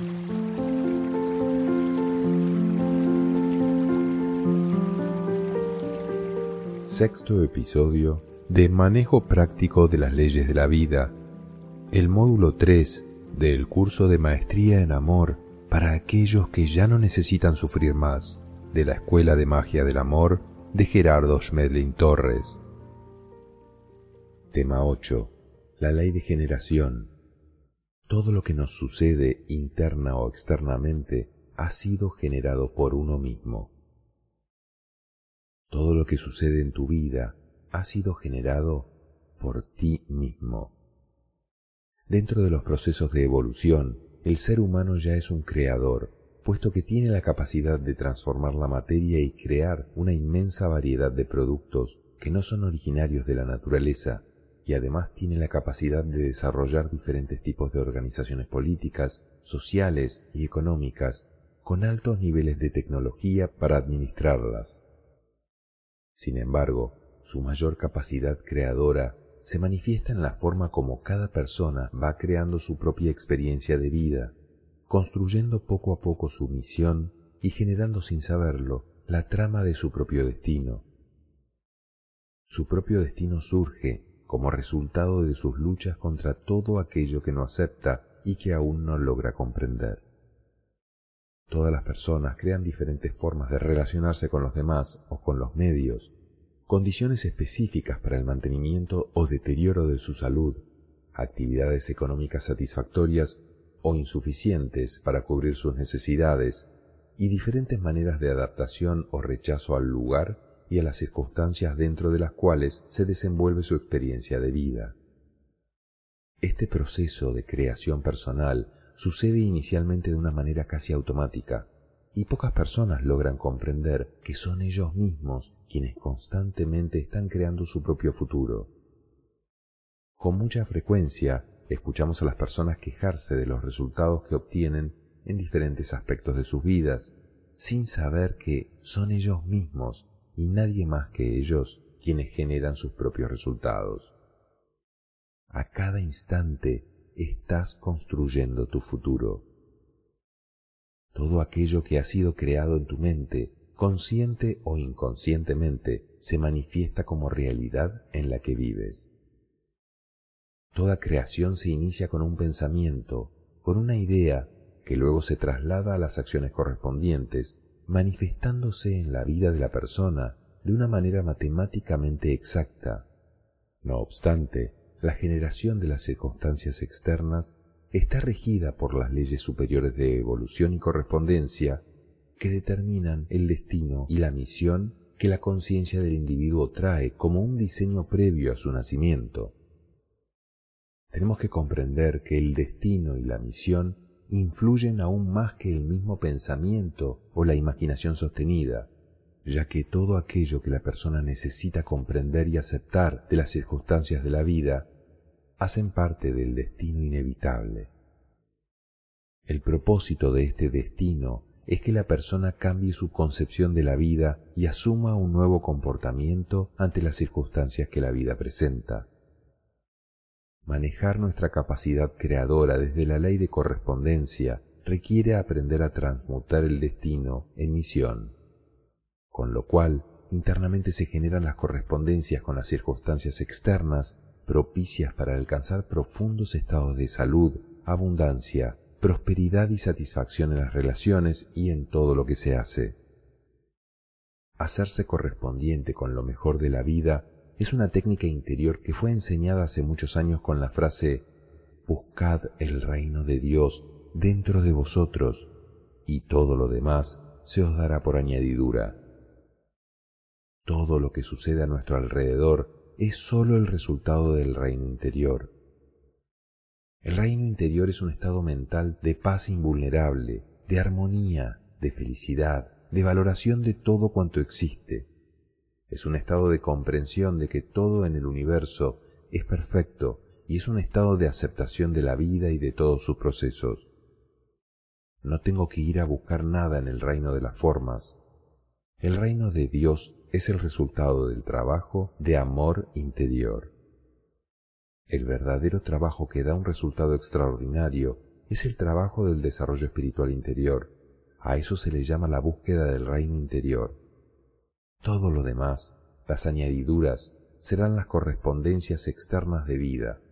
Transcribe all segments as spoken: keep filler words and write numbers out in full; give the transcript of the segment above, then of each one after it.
Sexto episodio de Manejo Práctico de las Leyes de la Vida, el módulo tres del curso de Maestría en Amor para aquellos que ya no necesitan sufrir más, de la Escuela de Magia del Amor de Gerardo Schmedlin Torres. Tema ocho. La ley de generación. Todo lo que nos sucede interna o externamente ha sido generado por uno mismo. Todo lo que sucede en tu vida ha sido generado por ti mismo. Dentro de los procesos de evolución, el ser humano ya es un creador, puesto que tiene la capacidad de transformar la materia y crear una inmensa variedad de productos que no son originarios de la naturaleza, y además tiene la capacidad de desarrollar diferentes tipos de organizaciones políticas, sociales y económicas, con altos niveles de tecnología para administrarlas. Sin embargo, su mayor capacidad creadora se manifiesta en la forma como cada persona va creando su propia experiencia de vida, construyendo poco a poco su misión y generando sin saberlo la trama de su propio destino. Su propio destino surge como resultado de sus luchas contra todo aquello que no acepta y que aún no logra comprender. Todas las personas crean diferentes formas de relacionarse con los demás o con los medios, condiciones específicas para el mantenimiento o deterioro de su salud, actividades económicas satisfactorias o insuficientes para cubrir sus necesidades, y diferentes maneras de adaptación o rechazo al lugar y a las circunstancias dentro de las cuales se desenvuelve su experiencia de vida. Este proceso de creación personal sucede inicialmente de una manera casi automática, y pocas personas logran comprender que son ellos mismos quienes constantemente están creando su propio futuro. Con mucha frecuencia escuchamos a las personas quejarse de los resultados que obtienen en diferentes aspectos de sus vidas, sin saber que son ellos mismos y nadie más que ellos quienes generan sus propios resultados. A cada instante estás construyendo tu futuro. Todo aquello que ha sido creado en tu mente, consciente o inconscientemente, se manifiesta como realidad en la que vives. Toda creación se inicia con un pensamiento, con una idea que luego se traslada a las acciones correspondientes, manifestándose en la vida de la persona de una manera matemáticamente exacta. No obstante, la generación de las circunstancias externas está regida por las leyes superiores de evolución y correspondencia que determinan el destino y la misión que la conciencia del individuo trae como un diseño previo a su nacimiento. Tenemos que comprender que el destino y la misión influyen aún más que el mismo pensamiento o la imaginación sostenida, ya que todo aquello que la persona necesita comprender y aceptar de las circunstancias de la vida hacen parte del destino inevitable. El propósito de este destino es que la persona cambie su concepción de la vida y asuma un nuevo comportamiento ante las circunstancias que la vida presenta. Manejar nuestra capacidad creadora desde la ley de correspondencia requiere aprender a transmutar el destino en misión, con lo cual internamente se generan las correspondencias con las circunstancias externas propicias para alcanzar profundos estados de salud, abundancia, prosperidad y satisfacción en las relaciones y en todo lo que se hace. Hacerse correspondiente con lo mejor de la vida es una técnica interior que fue enseñada hace muchos años con la frase «Buscad el reino de Dios dentro de vosotros, y todo lo demás se os dará por añadidura». Todo lo que sucede a nuestro alrededor es sólo el resultado del reino interior. El reino interior es un estado mental de paz invulnerable, de armonía, de felicidad, de valoración de todo cuanto existe. Es un estado de comprensión de que todo en el universo es perfecto y es un estado de aceptación de la vida y de todos sus procesos. No tengo que ir a buscar nada en el reino de las formas. El reino de Dios es el resultado del trabajo de amor interior. El verdadero trabajo que da un resultado extraordinario es el trabajo del desarrollo espiritual interior. A eso se le llama la búsqueda del reino interior. Todo lo demás, las añadiduras, serán las correspondencias externas de vida.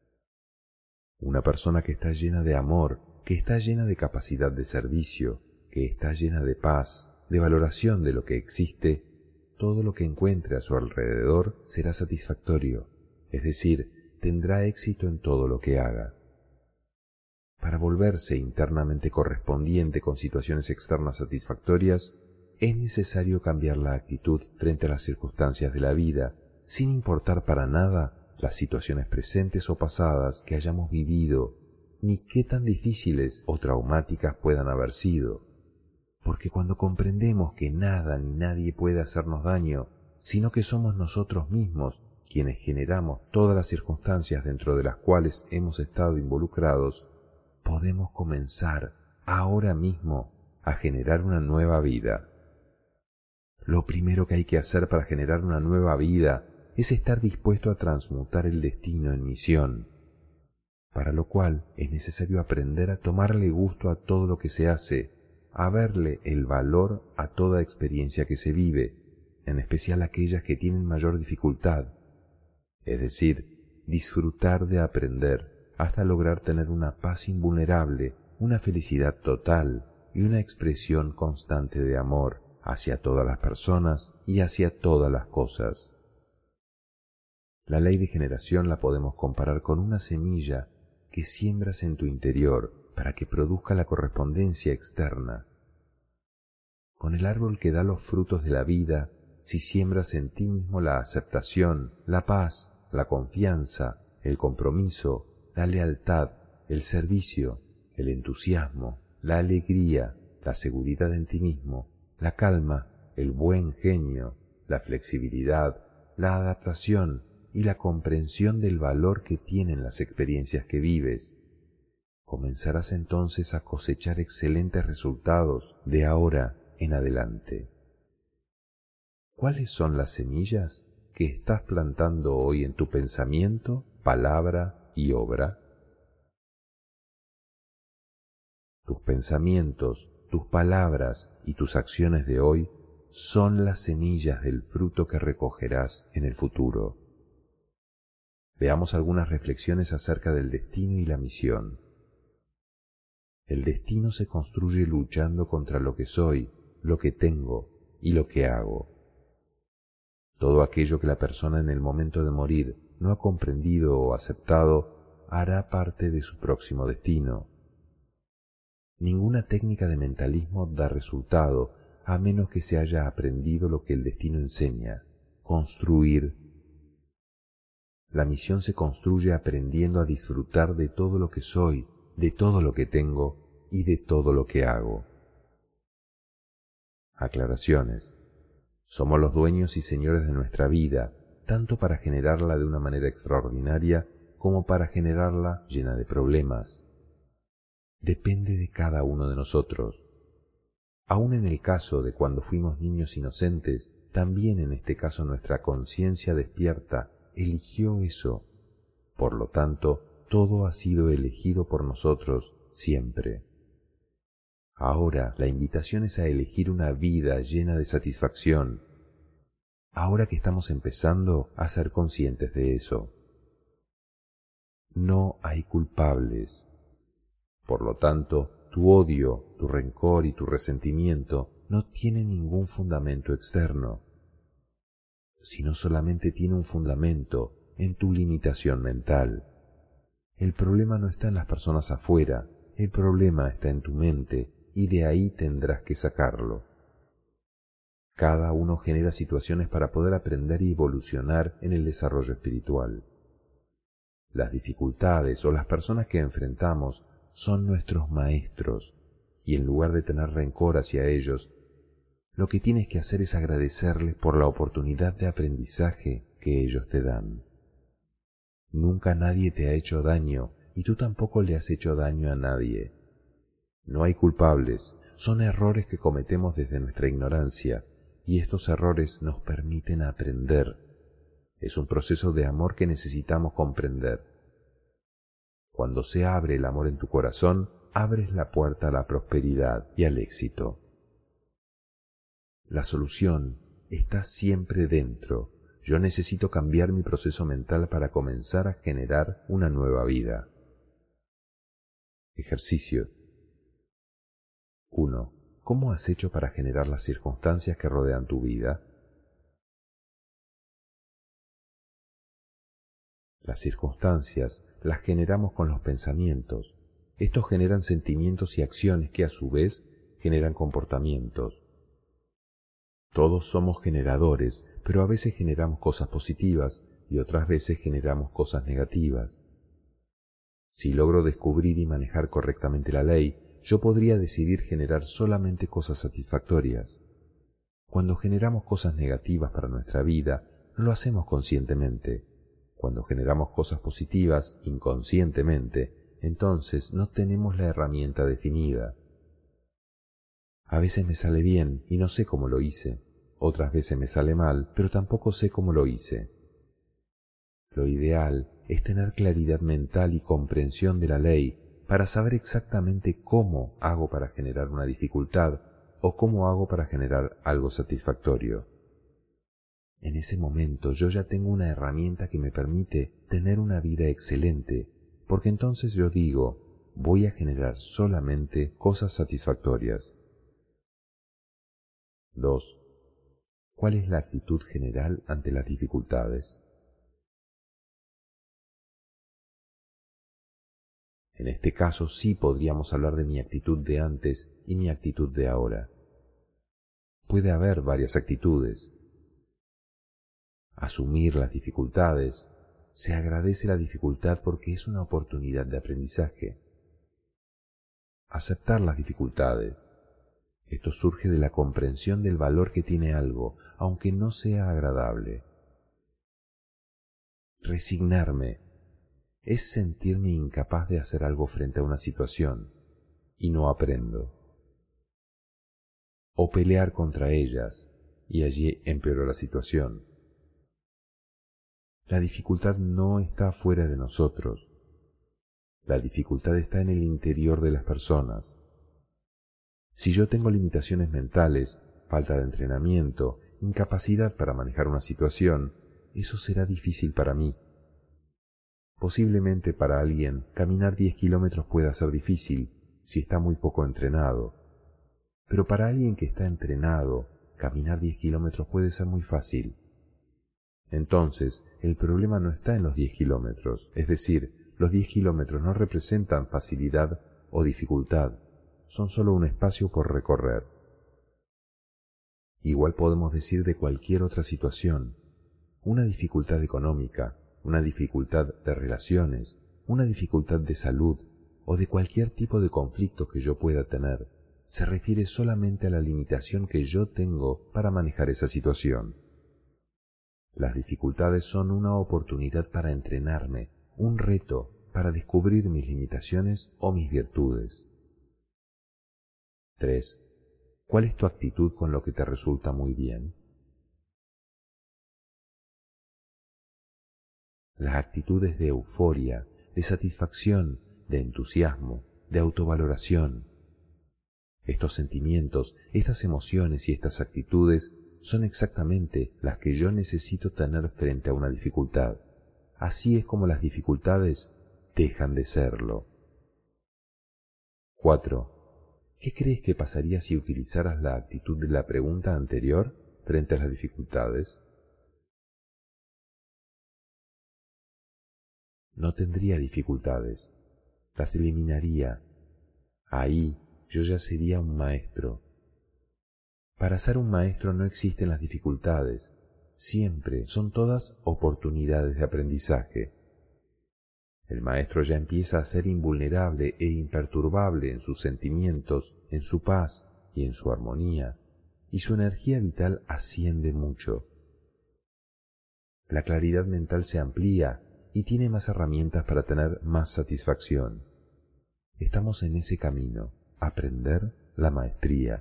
Una persona que está llena de amor, que está llena de capacidad de servicio, que está llena de paz, de valoración de lo que existe, todo lo que encuentre a su alrededor será satisfactorio, es decir, tendrá éxito en todo lo que haga. Para volverse internamente correspondiente con situaciones externas satisfactorias, es necesario cambiar la actitud frente a las circunstancias de la vida, sin importar para nada las situaciones presentes o pasadas que hayamos vivido, ni qué tan difíciles o traumáticas puedan haber sido. Porque cuando comprendemos que nada ni nadie puede hacernos daño, sino que somos nosotros mismos quienes generamos todas las circunstancias dentro de las cuales hemos estado involucrados, podemos comenzar ahora mismo a generar una nueva vida. Lo primero que hay que hacer para generar una nueva vida es estar dispuesto a transmutar el destino en misión, para lo cual es necesario aprender a tomarle gusto a todo lo que se hace, a verle el valor a toda experiencia que se vive, en especial aquellas que tienen mayor dificultad, es decir, disfrutar de aprender hasta lograr tener una paz invulnerable, una felicidad total y una expresión constante de amor hacia todas las personas y hacia todas las cosas. La ley de generación la podemos comparar con una semilla que siembras en tu interior para que produzca la correspondencia externa. Con el árbol que da los frutos de la vida, si siembras en ti mismo la aceptación, la paz, la confianza, el compromiso, la lealtad, el servicio, el entusiasmo, la alegría, la seguridad en ti mismo, la calma, el buen genio, la flexibilidad, la adaptación y la comprensión del valor que tienen las experiencias que vives, comenzarás entonces a cosechar excelentes resultados de ahora en adelante. ¿Cuáles son las semillas que estás plantando hoy en tu pensamiento, palabra y obra? Tus pensamientos, tus palabras y tus acciones de hoy son las semillas del fruto que recogerás en el futuro. Veamos algunas reflexiones acerca del destino y la misión. El destino se construye luchando contra lo que soy, lo que tengo y lo que hago. Todo aquello que la persona en el momento de morir no ha comprendido o aceptado hará parte de su próximo destino. Ninguna técnica de mentalismo da resultado a menos que se haya aprendido lo que el destino enseña, construir. La misión se construye aprendiendo a disfrutar de todo lo que soy, de todo lo que tengo y de todo lo que hago. Aclaraciones. Somos los dueños y señores de nuestra vida, tanto para generarla de una manera extraordinaria como para generarla llena de problemas. Depende de cada uno de nosotros. Aun en el caso de cuando fuimos niños inocentes, también en este caso nuestra conciencia despierta eligió eso. Por lo tanto, todo ha sido elegido por nosotros siempre. Ahora la invitación es a elegir una vida llena de satisfacción. Ahora que estamos empezando a ser conscientes de eso. No hay culpables. Por lo tanto, tu odio, tu rencor y tu resentimiento no tienen ningún fundamento externo, sino solamente tiene un fundamento en tu limitación mental. El problema no está en las personas afuera, el problema está en tu mente y de ahí tendrás que sacarlo. Cada uno genera situaciones para poder aprender y evolucionar en el desarrollo espiritual. Las dificultades o las personas que enfrentamos son nuestros maestros, y en lugar de tener rencor hacia ellos, lo que tienes que hacer es agradecerles por la oportunidad de aprendizaje que ellos te dan. Nunca nadie te ha hecho daño, y tú tampoco le has hecho daño a nadie. No hay culpables, son errores que cometemos desde nuestra ignorancia, y estos errores nos permiten aprender. Es un proceso de amor que necesitamos comprender. Cuando se abre el amor en tu corazón, abres la puerta a la prosperidad y al éxito. La solución está siempre dentro. Yo necesito cambiar mi proceso mental para comenzar a generar una nueva vida. Ejercicio. uno. ¿Cómo has hecho para generar las circunstancias que rodean tu vida? Las circunstancias las generamos con los pensamientos. Estos generan sentimientos y acciones que a su vez generan comportamientos. Todos somos generadores, pero a veces generamos cosas positivas y otras veces generamos cosas negativas. Si logro descubrir y manejar correctamente la ley, yo podría decidir generar solamente cosas satisfactorias. Cuando generamos cosas negativas para nuestra vida, no lo hacemos conscientemente. Cuando generamos cosas positivas inconscientemente, entonces no tenemos la herramienta definida. A veces me sale bien y no sé cómo lo hice. Otras veces me sale mal, pero tampoco sé cómo lo hice. Lo ideal es tener claridad mental y comprensión de la ley para saber exactamente cómo hago para generar una dificultad o cómo hago para generar algo satisfactorio. En ese momento yo ya tengo una herramienta que me permite tener una vida excelente, porque entonces yo digo, voy a generar solamente cosas satisfactorias. dos. ¿Cuál es la actitud general ante las dificultades? En este caso sí podríamos hablar de mi actitud de antes y mi actitud de ahora. Puede haber varias actitudes. Asumir las dificultades. Se agradece la dificultad porque es una oportunidad de aprendizaje. Aceptar las dificultades. Esto surge de la comprensión del valor que tiene algo, aunque no sea agradable. Resignarme. Es sentirme incapaz de hacer algo frente a una situación y no aprendo. O pelear contra ellas y allí empeoró la situación. La dificultad no está fuera de nosotros. La dificultad está en el interior de las personas. Si yo tengo limitaciones mentales, falta de entrenamiento, incapacidad para manejar una situación, eso será difícil para mí. Posiblemente para alguien caminar diez kilómetros pueda ser difícil si está muy poco entrenado, pero para alguien que está entrenado, caminar diez kilómetros puede ser muy fácil. Entonces, el problema no está en los diez kilómetros, es decir, los diez kilómetros no representan facilidad o dificultad, son solo un espacio por recorrer. Igual podemos decir de cualquier otra situación, una dificultad económica, una dificultad de relaciones, una dificultad de salud o de cualquier tipo de conflicto que yo pueda tener, se refiere solamente a la limitación que yo tengo para manejar esa situación. Las dificultades son una oportunidad para entrenarme, un reto para descubrir mis limitaciones o mis virtudes. tres. ¿Cuál es tu actitud con lo que te resulta muy bien? Las actitudes de euforia, de satisfacción, de entusiasmo, de autovaloración. Estos sentimientos, estas emociones y estas actitudes son exactamente las que yo necesito tener frente a una dificultad. Así es como las dificultades dejan de serlo. cuatro. ¿Qué crees que pasaría si utilizaras la actitud de la pregunta anterior frente a las dificultades? No tendría dificultades, las eliminaría. Ahí yo ya sería un maestro. Para ser un maestro no existen las dificultades, siempre son todas oportunidades de aprendizaje. El maestro ya empieza a ser invulnerable e imperturbable en sus sentimientos, en su paz y en su armonía, y su energía vital asciende mucho. La claridad mental se amplía y tiene más herramientas para tener más satisfacción. Estamos en ese camino, aprender la maestría.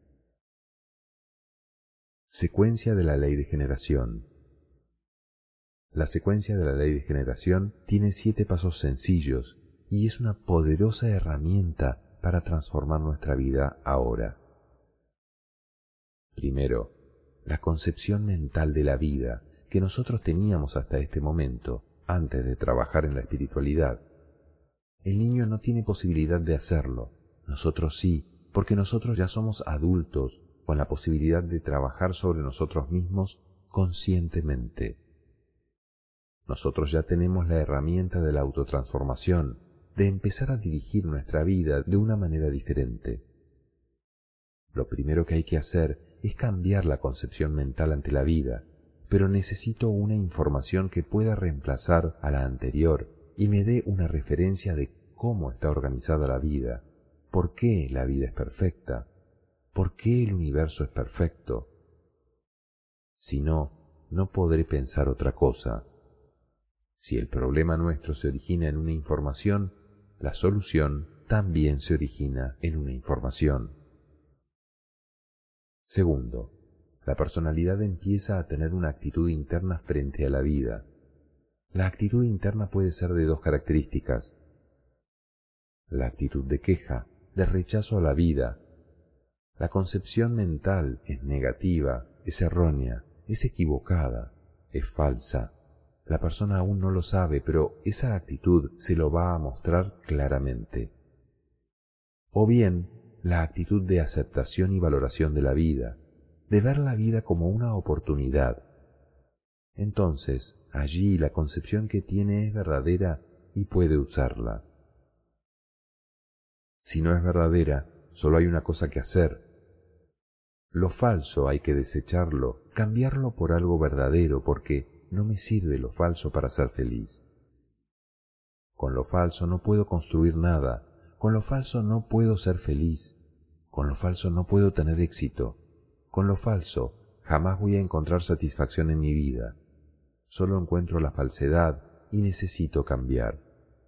Secuencia de la ley de generación. La secuencia de la ley de generación tiene siete pasos sencillos y es una poderosa herramienta para transformar nuestra vida ahora. Primero, la concepción mental de la vida que nosotros teníamos hasta este momento, antes de trabajar en la espiritualidad. El niño no tiene posibilidad de hacerlo, nosotros sí, porque nosotros ya somos adultos con la posibilidad de trabajar sobre nosotros mismos conscientemente. Nosotros ya tenemos la herramienta de la autotransformación, de empezar a dirigir nuestra vida de una manera diferente. Lo primero que hay que hacer es cambiar la concepción mental ante la vida, pero necesito una información que pueda reemplazar a la anterior y me dé una referencia de cómo está organizada la vida, por qué la vida es perfecta, por qué el universo es perfecto. Si no, no podré pensar otra cosa. Si el problema nuestro se origina en una información, la solución también se origina en una información. Segundo, la personalidad empieza a tener una actitud interna frente a la vida. La actitud interna puede ser de dos características. La actitud de queja, de rechazo a la vida. La concepción mental es negativa, es errónea, es equivocada, es falsa. La persona aún no lo sabe, pero esa actitud se lo va a mostrar claramente. O bien, la actitud de aceptación y valoración de la vida, de ver la vida como una oportunidad. Entonces, allí la concepción que tiene es verdadera y puede usarla. Si no es verdadera, solo hay una cosa que hacer. Lo falso hay que desecharlo, cambiarlo por algo verdadero, porque no me sirve lo falso para ser feliz. Con lo falso no puedo construir nada, con lo falso no puedo ser feliz, con lo falso no puedo tener éxito, con lo falso jamás voy a encontrar satisfacción en mi vida. Solo encuentro la falsedad y necesito cambiar.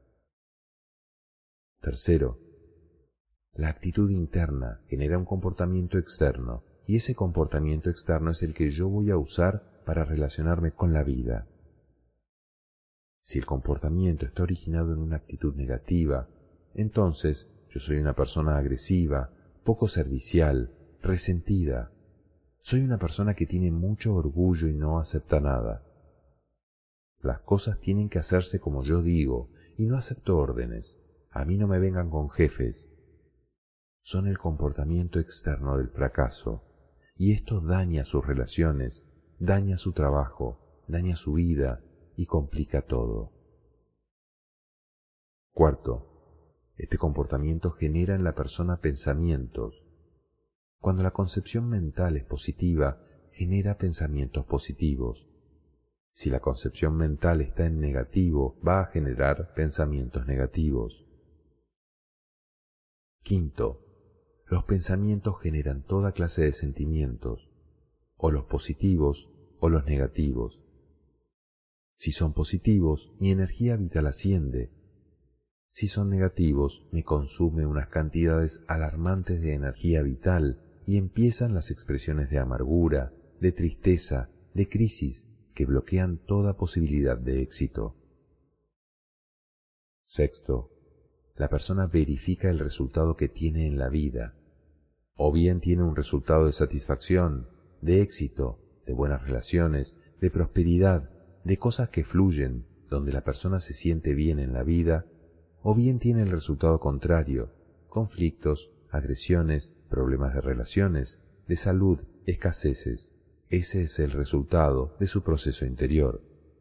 Tercero, la actitud interna genera un comportamiento externo, y ese comportamiento externo es el que yo voy a usar para relacionarme con la vida. Si el comportamiento está originado en una actitud negativa, entonces yo soy una persona agresiva, poco servicial, resentida. Soy una persona que tiene mucho orgullo y no acepta nada. Las cosas tienen que hacerse como yo digo y no acepto órdenes. A mí no me vengan con jefes. Son el comportamiento externo del fracaso, y esto daña sus relaciones, daña su trabajo, daña su vida y complica todo. Cuarto, este comportamiento genera en la persona pensamientos. Cuando la concepción mental es positiva, genera pensamientos positivos. Si la concepción mental está en negativo, va a generar pensamientos negativos. Quinto, los pensamientos generan toda clase de sentimientos, o los positivos o los negativos. Si son positivos, mi energía vital asciende. Si son negativos, me consume unas cantidades alarmantes de energía vital y empiezan las expresiones de amargura, de tristeza, de crisis que bloquean toda posibilidad de éxito. Sexto, la persona verifica el resultado que tiene en la vida. O bien tiene un resultado de satisfacción, de éxito, de buenas relaciones, de prosperidad, de cosas que fluyen, donde la persona se siente bien en la vida, o bien tiene el resultado contrario, conflictos, agresiones, problemas de relaciones, de salud, escaseces. Ese es el resultado de su proceso interior.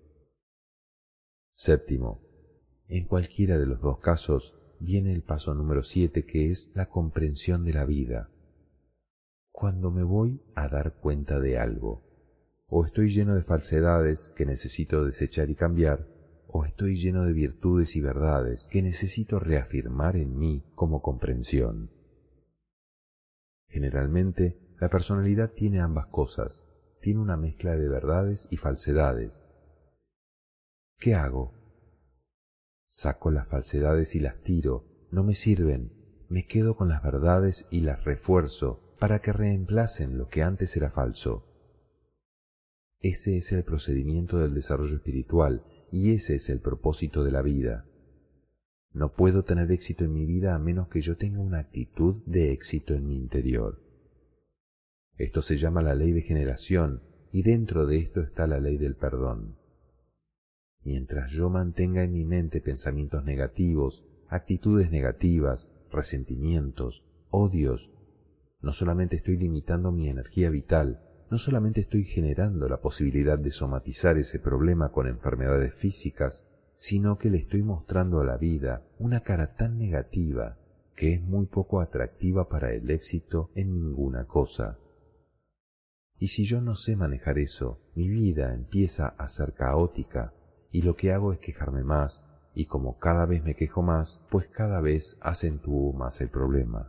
Séptimo, en cualquiera de los dos casos viene el paso número siete, que es la comprensión de la vida. Cuando me voy a dar cuenta de algo, o estoy lleno de falsedades que necesito desechar y cambiar, o estoy lleno de virtudes y verdades que necesito reafirmar en mí como comprensión. Generalmente, la personalidad tiene ambas cosas, tiene una mezcla de verdades y falsedades. ¿Qué hago? Saco las falsedades y las tiro, no me sirven, me quedo con las verdades y las refuerzo para que reemplacen lo que antes era falso. Ese es el procedimiento del desarrollo espiritual y ese es el propósito de la vida. No puedo tener éxito en mi vida a menos que yo tenga una actitud de éxito en mi interior. Esto se llama la ley de generación y dentro de esto está la ley del perdón. Mientras yo mantenga en mi mente pensamientos negativos, actitudes negativas, resentimientos, odios, no solamente estoy limitando mi energía vital, no solamente estoy generando la posibilidad de somatizar ese problema con enfermedades físicas, sino que le estoy mostrando a la vida una cara tan negativa que es muy poco atractiva para el éxito en ninguna cosa. Y si yo no sé manejar eso, mi vida empieza a ser caótica y lo que hago es quejarme más, y como cada vez me quejo más, pues cada vez acentúo más el problema.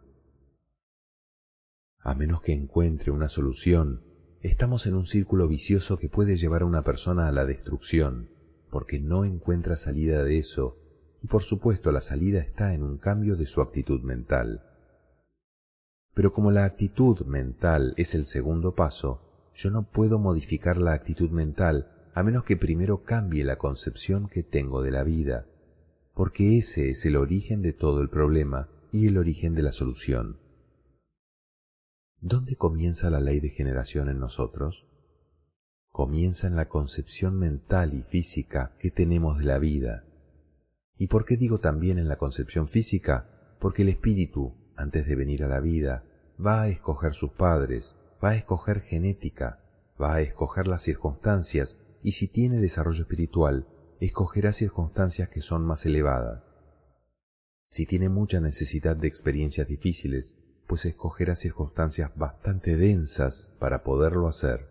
A menos que encuentre una solución, estamos en un círculo vicioso que puede llevar a una persona a la destrucción, porque no encuentra salida de eso, y por supuesto la salida está en un cambio de su actitud mental. Pero como la actitud mental es el segundo paso, yo no puedo modificar la actitud mental a menos que primero cambie la concepción que tengo de la vida, porque ese es el origen de todo el problema y el origen de la solución. ¿Dónde comienza la ley de generación en nosotros? Comienza en la concepción mental y física que tenemos de la vida. ¿Y por qué digo también en la concepción física? Porque el espíritu, antes de venir a la vida, va a escoger sus padres, va a escoger genética, va a escoger las circunstancias, y si tiene desarrollo espiritual, escogerá circunstancias que son más elevadas. Si tiene mucha necesidad de experiencias difíciles, pues escogerá circunstancias bastante densas para poderlo hacer.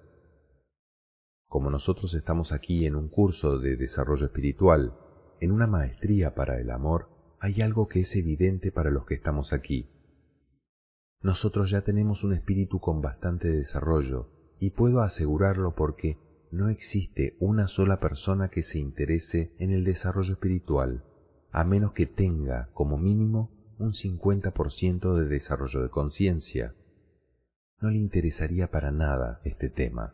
Como nosotros estamos aquí en un curso de desarrollo espiritual, en una maestría para el amor, hay algo que es evidente para los que estamos aquí. Nosotros ya tenemos un espíritu con bastante desarrollo, y puedo asegurarlo porque no existe una sola persona que se interese en el desarrollo espiritual, a menos que tenga, como mínimo, un cincuenta por ciento de desarrollo de conciencia. No le interesaría para nada este tema.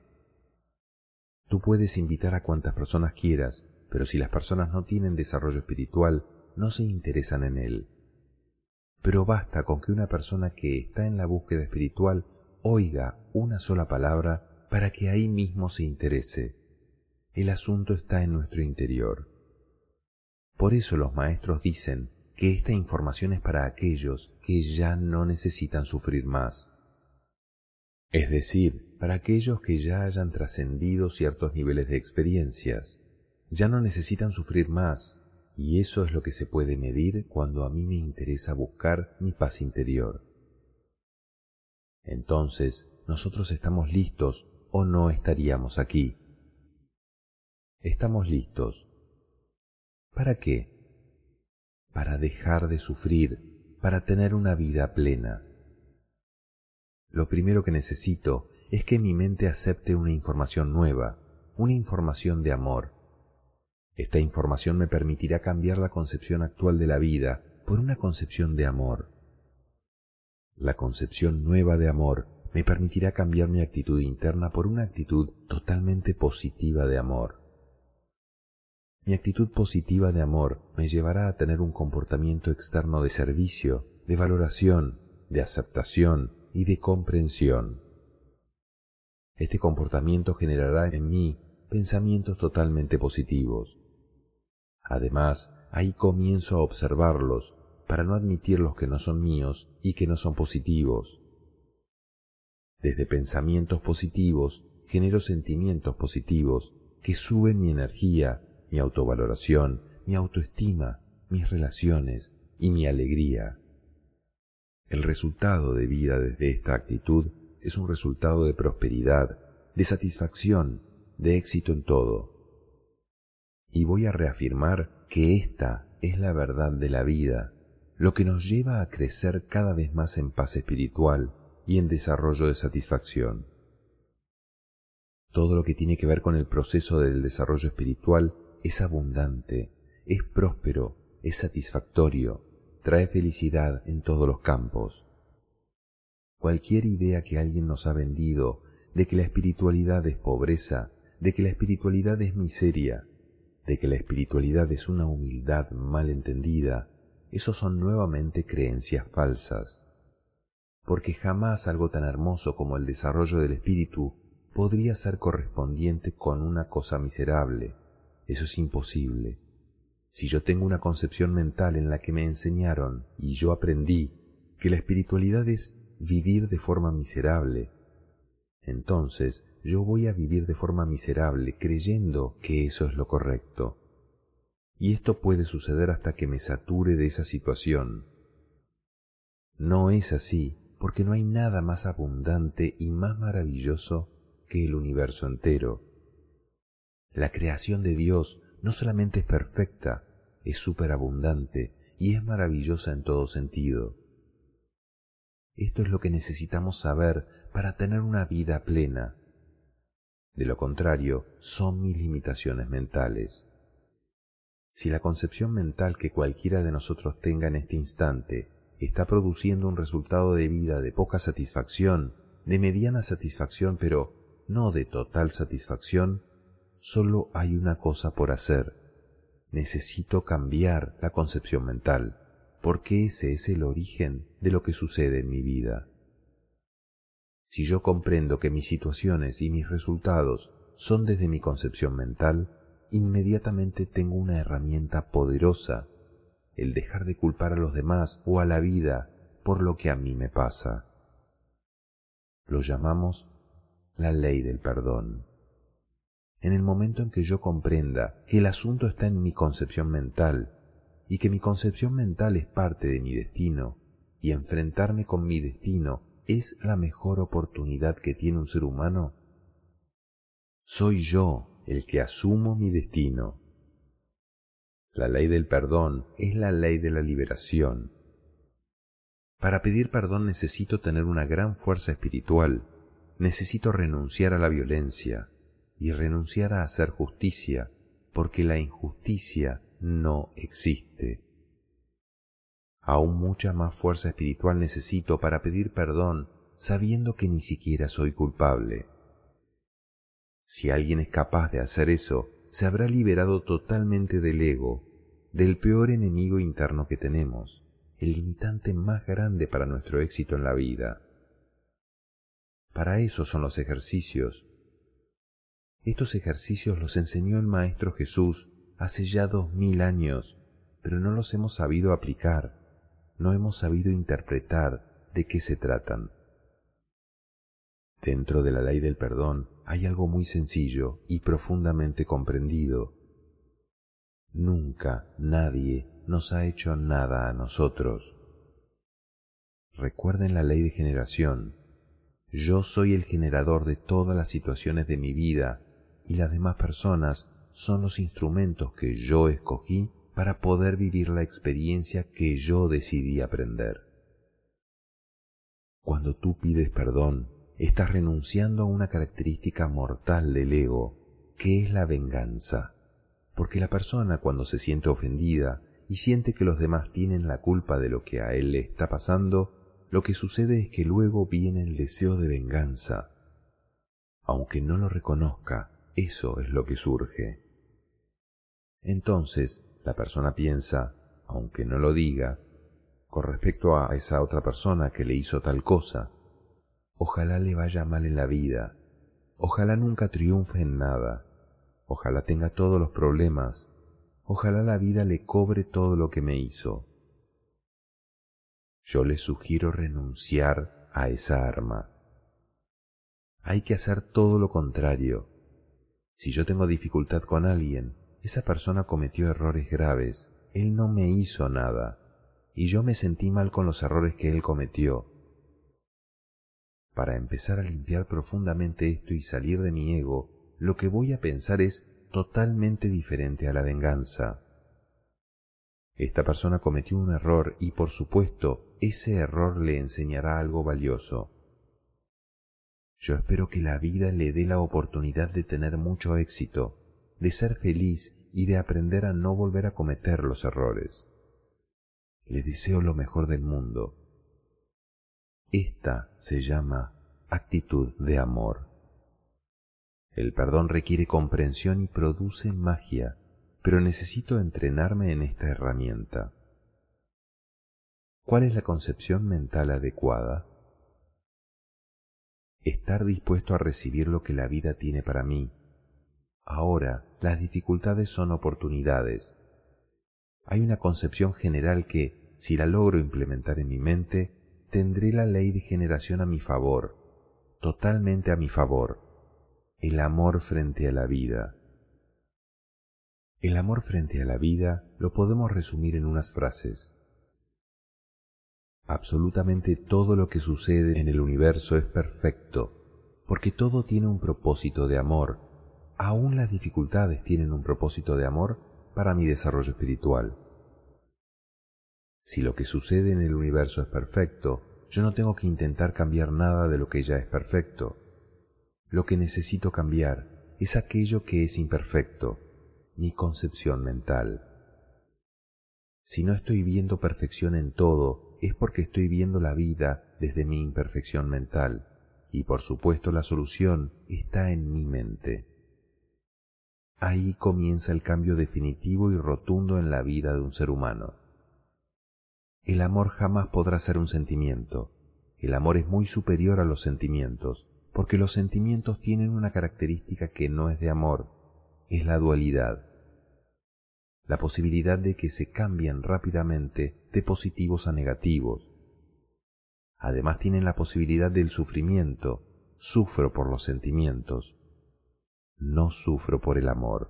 Tú puedes invitar a cuantas personas quieras, pero si las personas no tienen desarrollo espiritual, no se interesan en él. Pero basta con que una persona que está en la búsqueda espiritual oiga una sola palabra para que ahí mismo se interese. El asunto está en nuestro interior. Por eso los maestros dicen que esta información es para aquellos que ya no necesitan sufrir más. Es decir, para aquellos que ya hayan trascendido ciertos niveles de experiencias. Ya no necesitan sufrir más, y eso es lo que se puede medir cuando a mí me interesa buscar mi paz interior. Entonces, nosotros estamos listos o no estaríamos aquí. Estamos listos. ¿Para qué? Para dejar de sufrir, para tener una vida plena. Lo primero que necesito es que mi mente acepte una información nueva, una información de amor. Esta información me permitirá cambiar la concepción actual de la vida por una concepción de amor. La concepción nueva de amor me permitirá cambiar mi actitud interna por una actitud totalmente positiva de amor. Mi actitud positiva de amor me llevará a tener un comportamiento externo de servicio, de valoración, de aceptación y de comprensión. Este comportamiento generará en mí pensamientos totalmente positivos. Además, ahí comienzo a observarlos para no admitir los que no son míos y que no son positivos. Desde pensamientos positivos genero sentimientos positivos que suben mi energía, mi autovaloración, mi autoestima, mis relaciones y mi alegría. El resultado de vida desde esta actitud es un resultado de prosperidad, de satisfacción, de éxito en todo. Y voy a reafirmar que esta es la verdad de la vida, lo que nos lleva a crecer cada vez más en paz espiritual y en desarrollo de satisfacción. Todo lo que tiene que ver con el proceso del desarrollo espiritual es abundante, es próspero, es satisfactorio, trae felicidad en todos los campos. Cualquier idea que alguien nos ha vendido de que la espiritualidad es pobreza, de que la espiritualidad es miseria, de que la espiritualidad es una humildad mal entendida, esos son nuevamente creencias falsas, porque jamás algo tan hermoso como el desarrollo del espíritu podría ser correspondiente con una cosa miserable. Eso es imposible. Si yo tengo una concepción mental en la que me enseñaron y yo aprendí que la espiritualidad es vivir de forma miserable, entonces yo voy a vivir de forma miserable creyendo que eso es lo correcto. Y esto puede suceder hasta que me sature de esa situación. No es así, porque no hay nada más abundante y más maravilloso que el universo entero. La creación de Dios no solamente es perfecta, es superabundante y es maravillosa en todo sentido. Esto es lo que necesitamos saber para tener una vida plena. De lo contrario, son mis limitaciones mentales. Si la concepción mental que cualquiera de nosotros tenga en este instante está produciendo un resultado de vida de poca satisfacción, de mediana satisfacción, pero no de total satisfacción, solo hay una cosa por hacer. Necesito cambiar la concepción mental, porque ese es el origen de lo que sucede en mi vida. Si yo comprendo que mis situaciones y mis resultados son desde mi concepción mental, inmediatamente tengo una herramienta poderosa, el dejar de culpar a los demás o a la vida por lo que a mí me pasa. Lo llamamos la ley del perdón. En el momento en que yo comprenda que el asunto está en mi concepción mental y que mi concepción mental es parte de mi destino y enfrentarme con mi destino es la mejor oportunidad que tiene un ser humano, soy yo el que asumo mi destino. La ley del perdón es la ley de la liberación. Para pedir perdón necesito tener una gran fuerza espiritual, necesito renunciar a la violencia y renunciar a hacer justicia, porque la injusticia no existe. Aún mucha más fuerza espiritual necesito para pedir perdón, sabiendo que ni siquiera soy culpable. Si alguien es capaz de hacer eso, se habrá liberado totalmente del ego, del peor enemigo interno que tenemos, el limitante más grande para nuestro éxito en la vida. Para eso son los ejercicios. Estos ejercicios los enseñó el Maestro Jesús hace ya dos mil años, pero no los hemos sabido aplicar, no hemos sabido interpretar de qué se tratan. Dentro de la ley del perdón hay algo muy sencillo y profundamente comprendido. Nunca nadie nos ha hecho nada a nosotros. Recuerden la ley de generación. Yo soy el generador de todas las situaciones de mi vida y las demás personas son los instrumentos que yo escogí para poder vivir la experiencia que yo decidí aprender. Cuando tú pides perdón, estás renunciando a una característica mortal del ego, que es la venganza. Porque la persona cuando se siente ofendida y siente que los demás tienen la culpa de lo que a él le está pasando, lo que sucede es que luego viene el deseo de venganza. Aunque no lo reconozca, eso es lo que surge. Entonces, la persona piensa, aunque no lo diga, con respecto a esa otra persona que le hizo tal cosa, ojalá le vaya mal en la vida, ojalá nunca triunfe en nada, ojalá tenga todos los problemas, ojalá la vida le cobre todo lo que me hizo. Yo le sugiero renunciar a esa arma. Hay que hacer todo lo contrario. Si yo tengo dificultad con alguien, esa persona cometió errores graves, él no me hizo nada, y yo me sentí mal con los errores que él cometió. Para empezar a limpiar profundamente esto y salir de mi ego, lo que voy a pensar es totalmente diferente a la venganza. Esta persona cometió un error y, por supuesto, ese error le enseñará algo valioso. Yo espero que la vida le dé la oportunidad de tener mucho éxito, de ser feliz y de aprender a no volver a cometer los errores. Le deseo lo mejor del mundo. Esta se llama actitud de amor. El perdón requiere comprensión y produce magia, pero necesito entrenarme en esta herramienta. ¿Cuál es la concepción mental adecuada? Estar dispuesto a recibir lo que la vida tiene para mí. Ahora, las dificultades son oportunidades. Hay una concepción general que, si la logro implementar en mi mente, tendré la ley de generación a mi favor, totalmente a mi favor, el amor frente a la vida. El amor frente a la vida lo podemos resumir en unas frases. Absolutamente todo lo que sucede en el universo es perfecto, porque todo tiene un propósito de amor. Aún las dificultades tienen un propósito de amor para mi desarrollo espiritual. Si lo que sucede en el universo es perfecto, yo no tengo que intentar cambiar nada de lo que ya es perfecto. Lo que necesito cambiar es aquello que es imperfecto, mi concepción mental. Si no estoy viendo perfección en todo, es porque estoy viendo la vida desde mi imperfección mental, y por supuesto la solución está en mi mente. Ahí comienza el cambio definitivo y rotundo en la vida de un ser humano. El amor jamás podrá ser un sentimiento. El amor es muy superior a los sentimientos, porque los sentimientos tienen una característica que no es de amor, es la dualidad. La posibilidad de que se cambien rápidamente de positivos a negativos. Además tienen la posibilidad del sufrimiento. Sufro por los sentimientos, no sufro por el amor.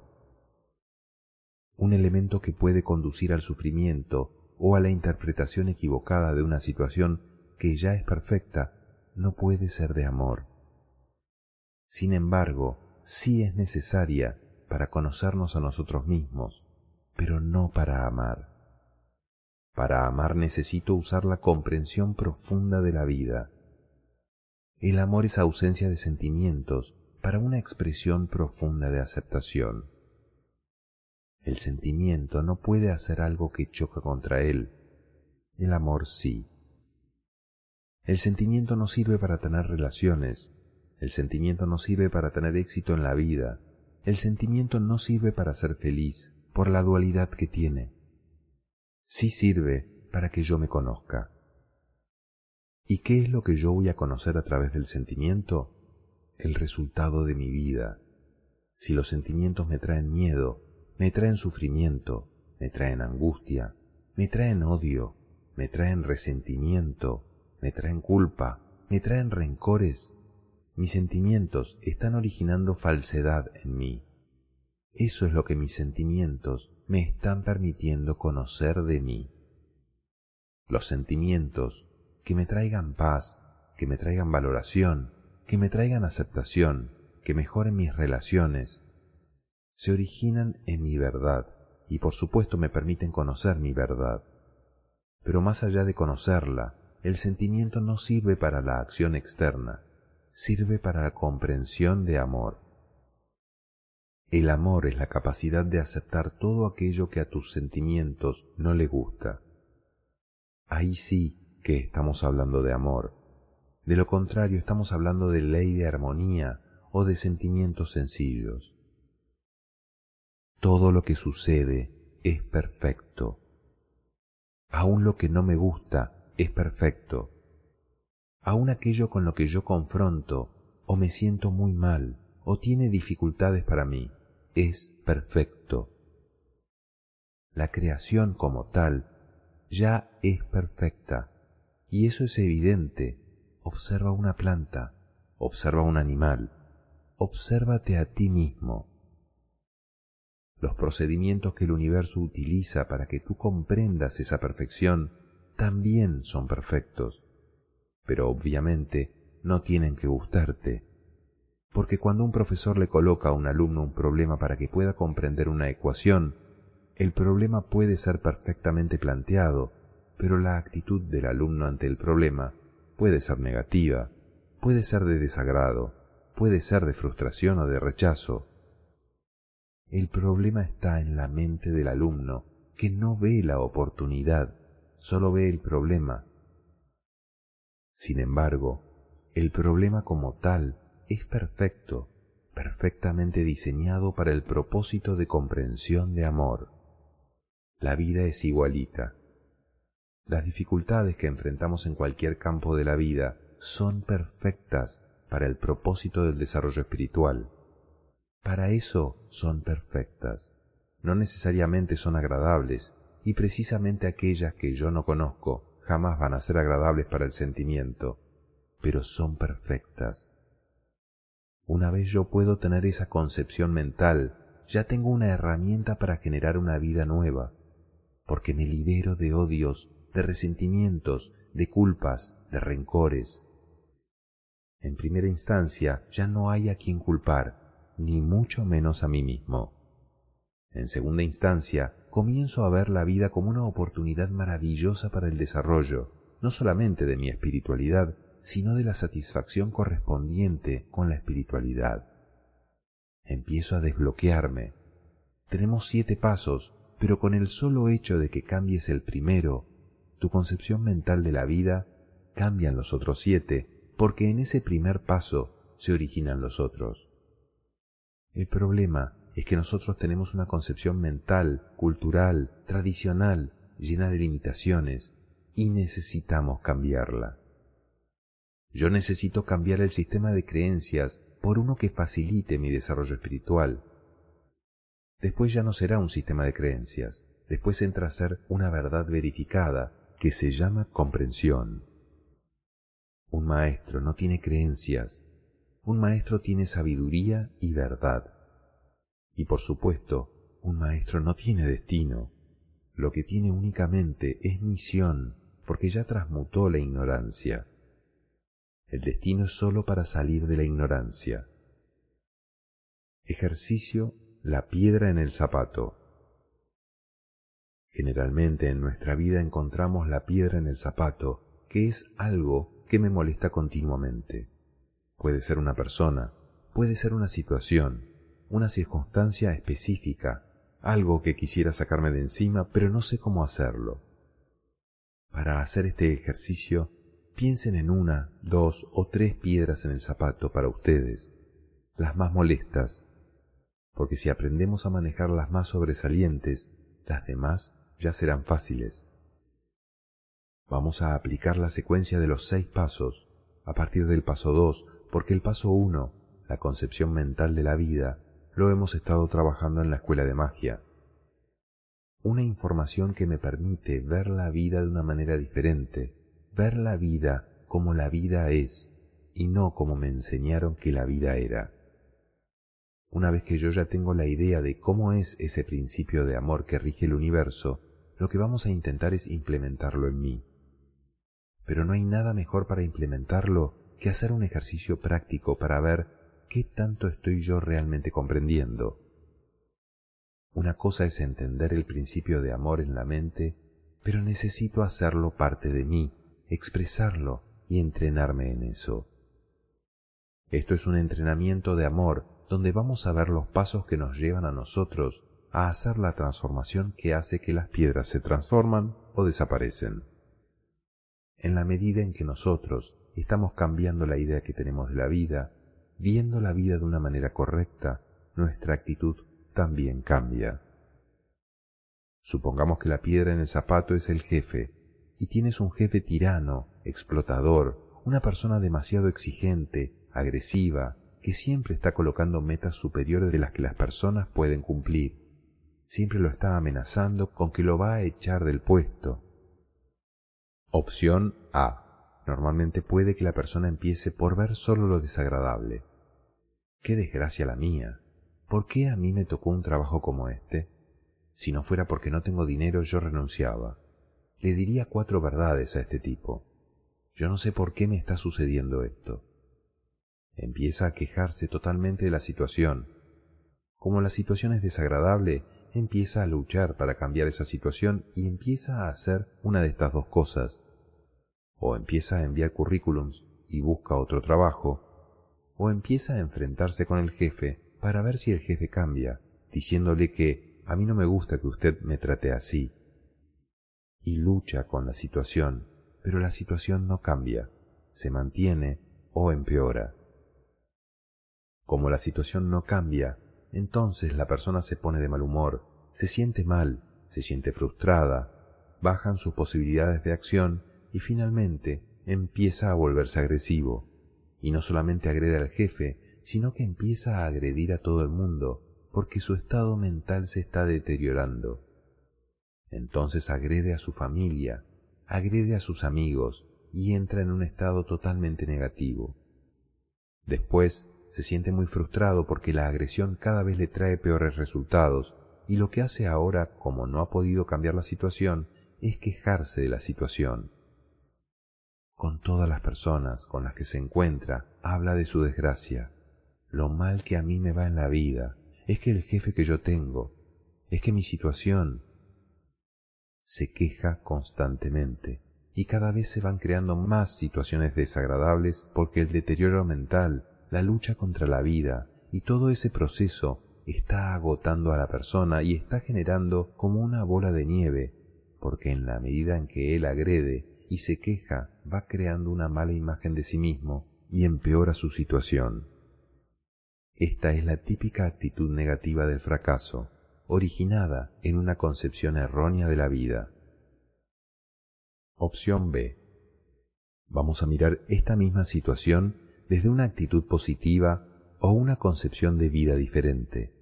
Un elemento que puede conducir al sufrimiento o a la interpretación equivocada de una situación que ya es perfecta no puede ser de amor. Sin embargo, sí es necesaria para conocernos a nosotros mismos, pero no para amar. Para amar necesito usar la comprensión profunda de la vida. El amor es ausencia de sentimientos para una expresión profunda de aceptación. El sentimiento no puede hacer algo que choca contra él. El amor sí. El sentimiento no sirve para tener relaciones. El sentimiento no sirve para tener éxito en la vida. El sentimiento no sirve para ser feliz por la dualidad que tiene. Sí sirve para que yo me conozca. ¿Y qué es lo que yo voy a conocer a través del sentimiento? El resultado de mi vida. Si los sentimientos me traen miedo, me traen sufrimiento, me traen angustia, me traen odio, me traen resentimiento, me traen culpa, me traen rencores, mis sentimientos están originando falsedad en mí. Eso es lo que mis sentimientos me están permitiendo conocer de mí. Los sentimientos que me traigan paz, que me traigan valoración, que me traigan aceptación, que mejoren mis relaciones, se originan en mi verdad y por supuesto me permiten conocer mi verdad. Pero más allá de conocerla, el sentimiento no sirve para la acción externa, sirve para la comprensión de amor. El amor es la capacidad de aceptar todo aquello que a tus sentimientos no le gusta. Ahí sí que estamos hablando de amor. De lo contrario, estamos hablando de ley de armonía o de sentimientos sencillos. Todo lo que sucede es perfecto. Aún lo que no me gusta es perfecto. Aún aquello con lo que yo confronto o me siento muy mal o tiene dificultades para mí, es perfecto. La creación como tal ya es perfecta y eso es evidente. Observa una planta, observa un animal, obsérvate a ti mismo. Los procedimientos que el universo utiliza para que tú comprendas esa perfección también son perfectos, pero obviamente no tienen que gustarte, porque cuando un profesor le coloca a un alumno un problema para que pueda comprender una ecuación, el problema puede ser perfectamente planteado, pero la actitud del alumno ante el problema puede ser negativa, puede ser de desagrado, puede ser de frustración o de rechazo. El problema está en la mente del alumno, que no ve la oportunidad, solo ve el problema. Sin embargo, el problema como tal es perfecto, perfectamente diseñado para el propósito de comprensión de amor. La vida es igualita. Las dificultades que enfrentamos en cualquier campo de la vida son perfectas para el propósito del desarrollo espiritual. Para eso son perfectas. No necesariamente son agradables, y precisamente aquellas que yo no conozco jamás van a ser agradables para el sentimiento, pero son perfectas. Una vez yo puedo tener esa concepción mental, ya tengo una herramienta para generar una vida nueva, porque me libero de odios, de resentimientos, de culpas, de rencores. En primera instancia, ya no hay a quien culpar, ni mucho menos a mí mismo. En segunda instancia, comienzo a ver la vida como una oportunidad maravillosa para el desarrollo, no solamente de mi espiritualidad, sino de la satisfacción correspondiente con la espiritualidad. Empiezo a desbloquearme. Tenemos siete pasos, pero con el solo hecho de que cambies el primero, tu concepción mental de la vida, cambian los otros siete, porque en ese primer paso se originan los otros. El problema es que nosotros tenemos una concepción mental, cultural, tradicional, llena de limitaciones, y necesitamos cambiarla. Yo necesito cambiar el sistema de creencias por uno que facilite mi desarrollo espiritual. Después ya no será un sistema de creencias, después entra a ser una verdad verificada que se llama comprensión. Un maestro no tiene creencias, un maestro tiene sabiduría y verdad. Y por supuesto, un maestro no tiene destino, lo que tiene únicamente es misión, porque ya transmutó la ignorancia. El destino es sólo para salir de la ignorancia. Ejercicio: la piedra en el zapato. Generalmente en nuestra vida encontramos la piedra en el zapato, que es algo que me molesta continuamente. Puede ser una persona, puede ser una situación, una circunstancia específica, algo que quisiera sacarme de encima, pero no sé cómo hacerlo. Para hacer este ejercicio, piensen en una, dos o tres piedras en el zapato para ustedes, las más molestas, porque si aprendemos a manejar las más sobresalientes, las demás ya serán fáciles. Vamos a aplicar la secuencia de los seis pasos, a partir del paso dos, porque el paso uno, la concepción mental de la vida, lo hemos estado trabajando en la escuela de magia. Una información que me permite ver la vida de una manera diferente, ver la vida como la vida es y no como me enseñaron que la vida era. Una vez que yo ya tengo la idea de cómo es ese principio de amor que rige el universo, lo que vamos a intentar es implementarlo en mí. Pero no hay nada mejor para implementarlo que hacer un ejercicio práctico para ver qué tanto estoy yo realmente comprendiendo. Una cosa es entender el principio de amor en la mente, pero necesito hacerlo parte de mí, expresarlo y entrenarme en eso. Esto es un entrenamiento de amor donde vamos a ver los pasos que nos llevan a nosotros a hacer la transformación que hace que las piedras se transforman o desaparecen. En la medida en que nosotros estamos cambiando la idea que tenemos de la vida, viendo la vida de una manera correcta, nuestra actitud también cambia. Supongamos que la piedra en el zapato es el jefe, y tienes un jefe tirano, explotador, una persona demasiado exigente, agresiva, que siempre está colocando metas superiores de las que las personas pueden cumplir. Siempre lo está amenazando con que lo va a echar del puesto. Opción A. Normalmente puede que la persona empiece por ver solo lo desagradable. ¡Qué desgracia la mía! ¿Por qué a mí me tocó un trabajo como este? Si no fuera porque no tengo dinero, yo renunciaba. Le diría cuatro verdades a este tipo. Yo no sé por qué me está sucediendo esto. Empieza a quejarse totalmente de la situación. Como la situación es desagradable, empieza a luchar para cambiar esa situación y empieza a hacer una de estas dos cosas. O empieza a enviar currículums y busca otro trabajo, o empieza a enfrentarse con el jefe para ver si el jefe cambia, diciéndole que a mí no me gusta que usted me trate así. Y lucha con la situación, pero la situación no cambia, se mantiene o empeora. Como la situación no cambia, entonces la persona se pone de mal humor, se siente mal, se siente frustrada, bajan sus posibilidades de acción y finalmente empieza a volverse agresivo. Y no solamente agrede al jefe, sino que empieza a agredir a todo el mundo, porque su estado mental se está deteriorando. Entonces agrede a su familia, agrede a sus amigos y entra en un estado totalmente negativo. Después se siente muy frustrado porque la agresión cada vez le trae peores resultados y lo que hace ahora, como no ha podido cambiar la situación, es quejarse de la situación. Con todas las personas con las que se encuentra, habla de su desgracia. Lo mal que a mí me va en la vida, es que el jefe que yo tengo, es que mi situación. Se queja constantemente y cada vez se van creando más situaciones desagradables porque el deterioro mental, la lucha contra la vida y todo ese proceso está agotando a la persona y está generando como una bola de nieve, porque en la medida en que él agrede y se queja, va creando una mala imagen de sí mismo y empeora su situación. Esta es la típica actitud negativa del fracaso, originada en una concepción errónea de la vida. Opción B. Vamos a mirar esta misma situación desde una actitud positiva o una concepción de vida diferente.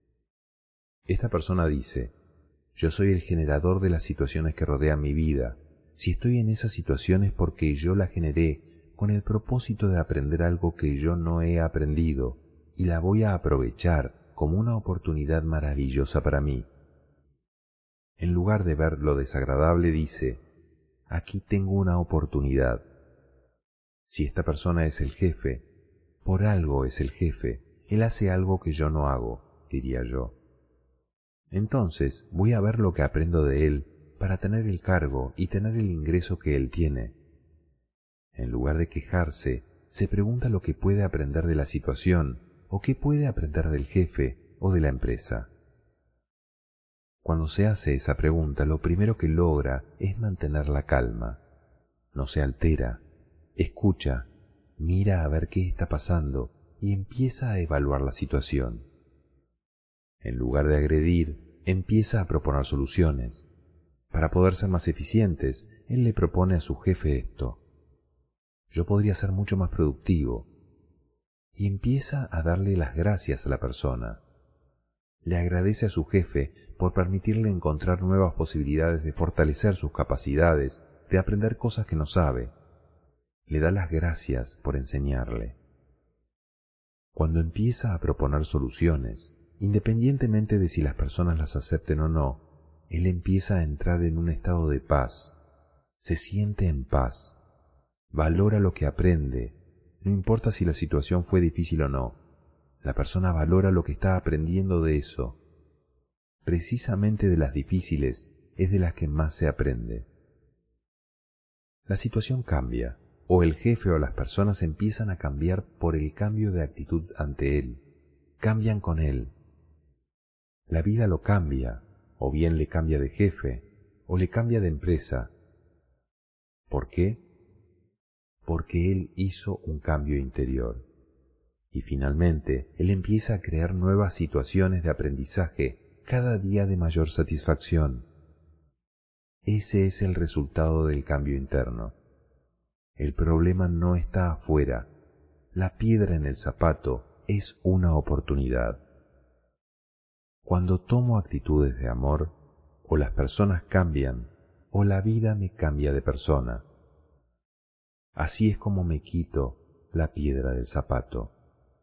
Esta persona dice: yo soy el generador de las situaciones que rodean mi vida. Si estoy en esa situación es porque yo la generé con el propósito de aprender algo que yo no he aprendido y la voy a aprovechar como una oportunidad maravillosa para mí. En lugar de ver lo desagradable, dice: aquí tengo una oportunidad. Si esta persona es el jefe, por algo es el jefe, él hace algo que yo no hago, diría yo. Entonces voy a ver lo que aprendo de él para tener el cargo y tener el ingreso que él tiene. En lugar de quejarse, se pregunta lo que puede aprender de la situación o qué puede aprender del jefe o de la empresa. Cuando se hace esa pregunta, lo primero que logra es mantener la calma. No se altera, escucha, mira a ver qué está pasando y empieza a evaluar la situación. En lugar de agredir, empieza a proponer soluciones. Para poder ser más eficientes, él le propone a su jefe esto: yo podría ser mucho más productivo. Y empieza a darle las gracias a la persona. Le agradece a su jefe por permitirle encontrar nuevas posibilidades de fortalecer sus capacidades, de aprender cosas que no sabe. Le da las gracias por enseñarle. Cuando empieza a proponer soluciones, independientemente de si las personas las acepten o no, él empieza a entrar en un estado de paz. Se siente en paz. Valora lo que aprende. No importa si la situación fue difícil o no. La persona valora lo que está aprendiendo de eso. Precisamente de las difíciles es de las que más se aprende. La situación cambia, o el jefe o las personas empiezan a cambiar por el cambio de actitud ante él. Cambian con él. La vida lo cambia, o bien le cambia de jefe, o le cambia de empresa. ¿Por qué? Porque él hizo un cambio interior. Y finalmente, él empieza a crear nuevas situaciones de aprendizaje cada día de mayor satisfacción. Ese es el resultado del cambio interno. El problema no está afuera. La piedra en el zapato es una oportunidad. Cuando tomo actitudes de amor, o las personas cambian, o la vida me cambia de persona. Así es como me quito la piedra del zapato.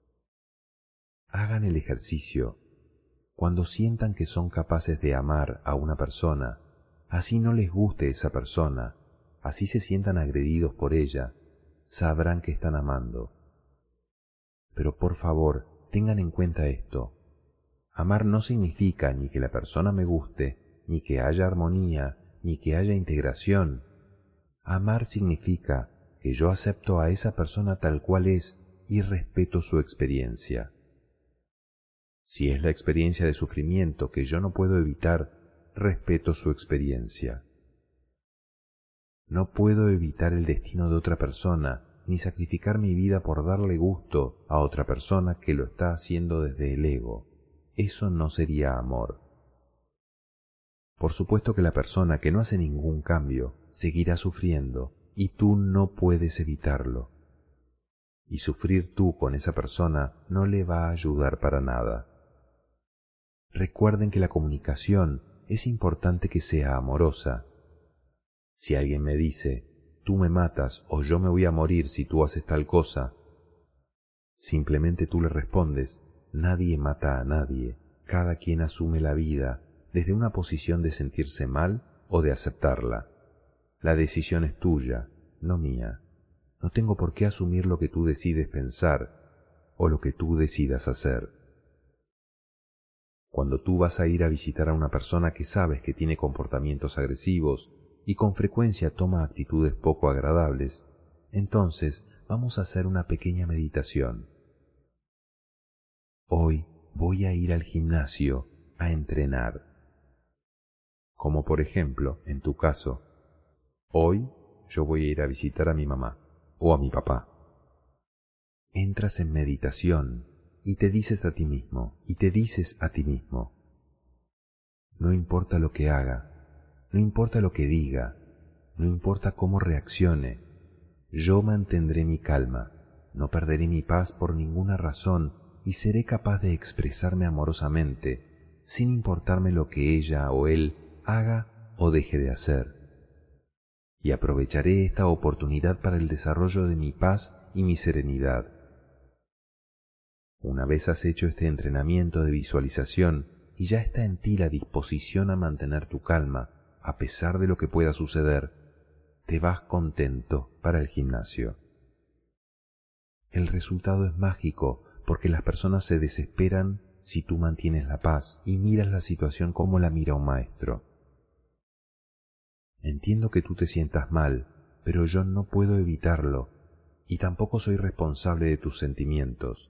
Hagan el ejercicio. Cuando sientan que son capaces de amar a una persona, así no les guste esa persona, así se sientan agredidos por ella, sabrán que están amando. Pero por favor, tengan en cuenta esto. Amar no significa ni que la persona me guste, ni que haya armonía, ni que haya integración. Amar significa que yo acepto a esa persona tal cual es y respeto su experiencia. Si es la experiencia de sufrimiento que yo no puedo evitar, respeto su experiencia. No puedo evitar el destino de otra persona, ni sacrificar mi vida por darle gusto a otra persona que lo está haciendo desde el ego. Eso no sería amor. Por supuesto que la persona que no hace ningún cambio seguirá sufriendo y tú no puedes evitarlo. Y sufrir tú con esa persona no le va a ayudar para nada. Recuerden que la comunicación es importante que sea amorosa. Si alguien me dice, tú me matas o yo me voy a morir si tú haces tal cosa, simplemente tú le respondes, nadie mata a nadie, cada quien asume la vida desde una posición de sentirse mal o de aceptarla. La decisión es tuya, no mía. No tengo por qué asumir lo que tú decides pensar o lo que tú decidas hacer. Cuando tú vas a ir a visitar a una persona que sabes que tiene comportamientos agresivos y con frecuencia toma actitudes poco agradables, entonces vamos a hacer una pequeña meditación. Hoy voy a ir al gimnasio a entrenar. Como por ejemplo, en tu caso, hoy yo voy a ir a visitar a mi mamá o a mi papá. Entras en meditación y te dices a ti mismo, y te dices a ti mismo, no importa lo que haga, no importa lo que diga, no importa cómo reaccione, yo mantendré mi calma, no perderé mi paz por ninguna razón y seré capaz de expresarme amorosamente, sin importarme lo que ella o él haga o deje de hacer. Y aprovecharé esta oportunidad para el desarrollo de mi paz y mi serenidad. Una vez has hecho este entrenamiento de visualización y ya está en ti la disposición a mantener tu calma, a pesar de lo que pueda suceder, te vas contento para el gimnasio. El resultado es mágico porque las personas se desesperan si tú mantienes la paz y miras la situación como la mira un maestro. Entiendo que tú te sientas mal, pero yo no puedo evitarlo y tampoco soy responsable de tus sentimientos.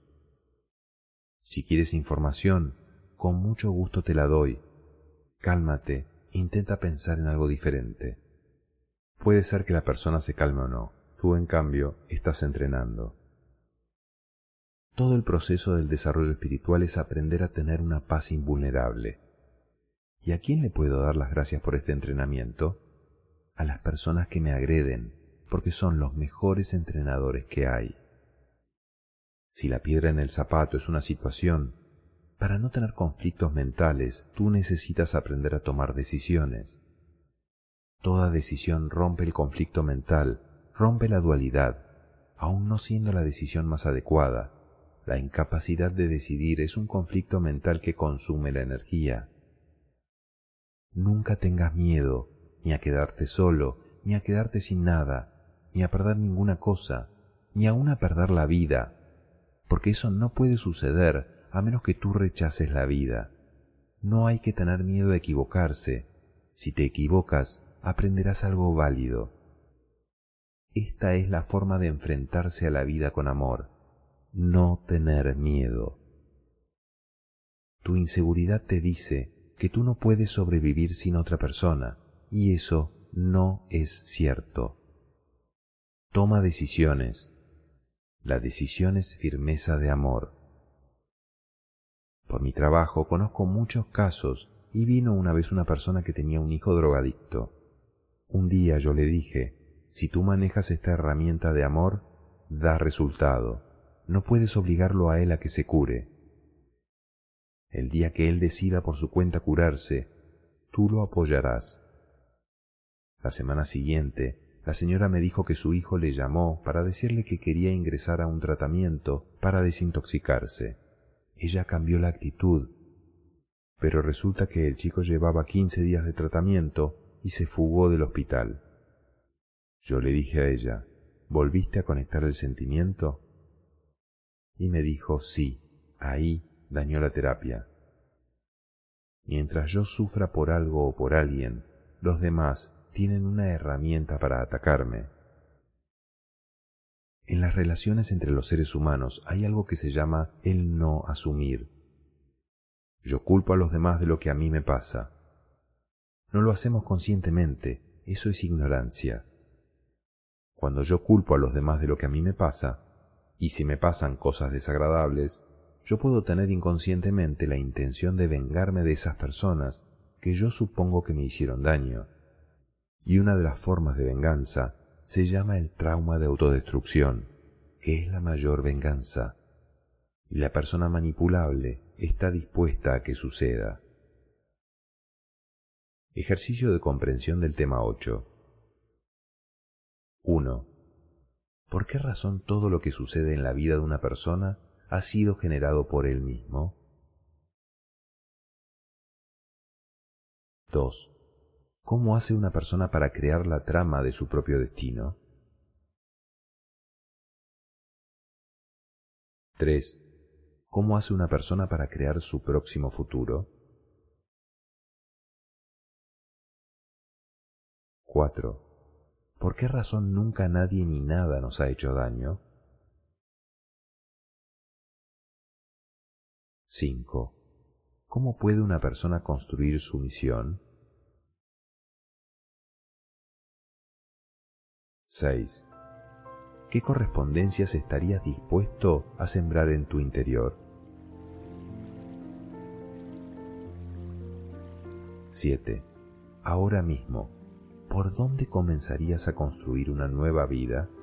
Si quieres información, con mucho gusto te la doy. Cálmate, intenta pensar en algo diferente. Puede ser que la persona se calme o no, tú en cambio estás entrenando. Todo el proceso del desarrollo espiritual es aprender a tener una paz invulnerable. ¿Y a quién le puedo dar las gracias por este entrenamiento? A las personas que me agreden, porque son los mejores entrenadores que hay. Si la piedra en el zapato es una situación, para no tener conflictos mentales, tú necesitas aprender a tomar decisiones. Toda decisión rompe el conflicto mental, rompe la dualidad, aun no siendo la decisión más adecuada. La incapacidad de decidir es un conflicto mental que consume la energía. Nunca tengas miedo, ni a quedarte solo, ni a quedarte sin nada, ni a perder ninguna cosa, ni aun a perder la vida, porque eso no puede suceder a menos que tú rechaces la vida. No hay que tener miedo de equivocarse. Si te equivocas, aprenderás algo válido. Esta es la forma de enfrentarse a la vida con amor. No tener miedo. Tu inseguridad te dice que tú no puedes sobrevivir sin otra persona, y eso no es cierto. Toma decisiones. La decisión es firmeza de amor. Por mi trabajo conozco muchos casos y vino una vez una persona que tenía un hijo drogadicto. Un día yo le dije, si tú manejas esta herramienta de amor, da resultado. No puedes obligarlo a él a que se cure. El día que él decida por su cuenta curarse, tú lo apoyarás. La semana siguiente, la señora me dijo que su hijo le llamó para decirle que quería ingresar a un tratamiento para desintoxicarse. Ella cambió la actitud, pero resulta que el chico llevaba quince días de tratamiento y se fugó del hospital. Yo le dije a ella, ¿volviste a conectar el sentimiento? Y me dijo, sí, ahí dañó la terapia. Mientras yo sufra por algo o por alguien, los demás tienen una herramienta para atacarme. En las relaciones entre los seres humanos hay algo que se llama el no asumir. Yo culpo a los demás de lo que a mí me pasa. No lo hacemos conscientemente, eso es ignorancia. Cuando yo culpo a los demás de lo que a mí me pasa, y si me pasan cosas desagradables, yo puedo tener inconscientemente la intención de vengarme de esas personas que yo supongo que me hicieron daño. Y una de las formas de venganza se llama el trauma de autodestrucción, que es la mayor venganza. Y la persona manipulable está dispuesta a que suceda. Ejercicio de comprensión del tema ocho. uno. ¿Por qué razón todo lo que sucede en la vida de una persona ha sido generado por él mismo? dos. ¿Cómo hace una persona para crear la trama de su propio destino? tres. ¿Cómo hace una persona para crear su próximo futuro? cuatro. ¿Por qué razón nunca nadie ni nada nos ha hecho daño? cinco. ¿Cómo puede una persona construir su misión? seis. ¿Qué correspondencias estarías dispuesto a sembrar en tu interior? siete. Ahora mismo, ¿por dónde comenzarías a construir una nueva vida?